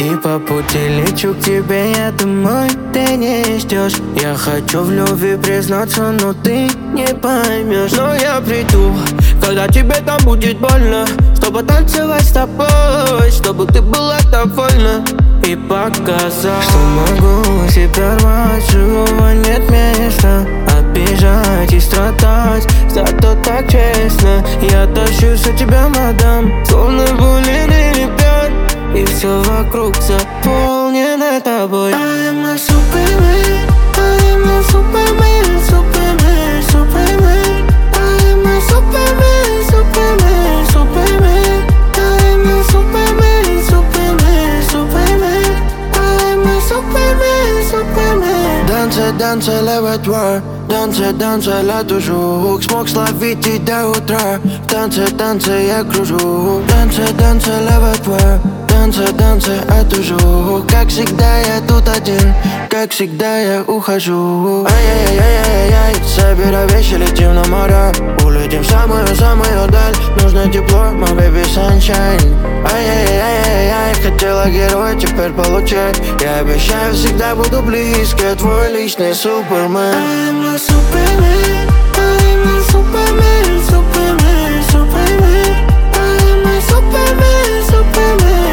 И по пути лечу к тебе, я думаю, ты не ждешь. Я хочу в любви признаться, но ты не поймешь. Но я приду, когда тебе там будет больно, чтобы танцевать с тобой, чтобы ты была довольна. И показать, что могу себя рвать, живого нет места. Обижать и страдать, зато так честно. Я тащусь за тебя, мадам, словно булиный ребят. И все вокруг заполнено тобой. I'm a Superman, I'm a Superman, Superman, Superman. I'm a Superman, Superman, Superman. I'm a Superman, Superman, Superman. I'm a Superman, Superman. Танцы, левый двор. Танцы, я тужу. Смог словить и до утра. В танце, я кружу. Танцы, левый двор. Танцы, я тужу. Как всегда я тут один, как всегда я ухожу. Ай-яй-яй-яй-яй, собирай вещи, летим на море. Улетим в самую-самую даль. Нужно тепло, my baby sunshine. Ай-яй-яй-яй-яй, хотела героя, теперь получай. Я обещаю, всегда буду близко, твой личный Супермен. I'm a Superman, I'm a Superman, Superman, Superman. I'm a Superman, Superman.